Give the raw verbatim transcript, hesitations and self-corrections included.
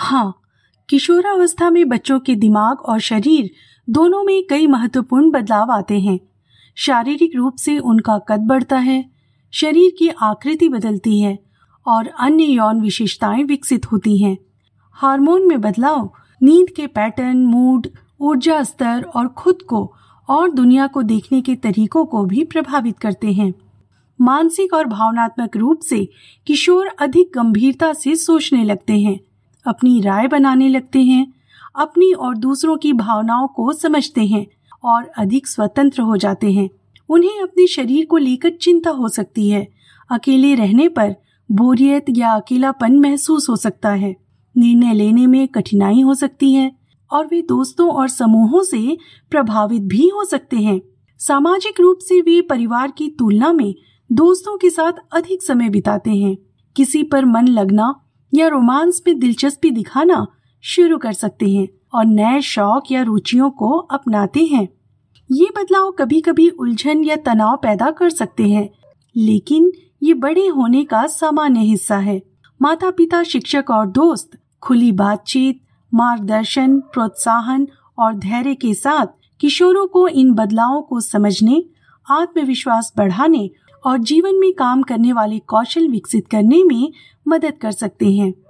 हाँ, किशोरावस्था में बच्चों के दिमाग और शरीर दोनों में कई महत्वपूर्ण बदलाव आते हैं। शारीरिक रूप से उनका कद बढ़ता है, शरीर की आकृति बदलती है और अन्य यौन विशेषताएं विकसित होती हैं। हार्मोन में बदलाव नींद के पैटर्न, मूड, ऊर्जा स्तर और खुद को और दुनिया को देखने के तरीकों को भी प्रभावित करते हैं। मानसिक और भावनात्मक रूप से किशोर अधिक गंभीरता से सोचने लगते हैं, अपनी राय बनाने लगते हैं, अपनी और दूसरों की भावनाओं को समझते हैं और अधिक स्वतंत्र हो जाते हैं। उन्हें अपने शरीर को लेकर चिंता हो सकती है। अकेले रहने पर बोरियत या अकेलापन महसूस हो सकता है। निर्णय लेने में कठिनाई हो सकती है और वे दोस्तों और समूहों से प्रभावित भी हो सकते हैं। सामाजिक रूप से वे परिवार की तुलना में दोस्तों के साथ अधिक समय बिताते हैं। किसी पर मन लगना या रोमांस में दिलचस्पी दिखाना शुरू कर सकते हैं और नए शौक या रुचियों को अपनाते हैं। ये बदलाव कभी कभी उलझन या तनाव पैदा कर सकते हैं, लेकिन ये बड़े होने का सामान्य हिस्सा है। माता पिता, शिक्षक और दोस्त खुली बातचीत, मार्गदर्शन, प्रोत्साहन और धैर्य के साथ किशोरों को इन बदलावों को समझने, आत्मविश्वास बढ़ाने और जीवन में काम करने वाले कौशल विकसित करने में मदद कर सकते हैं।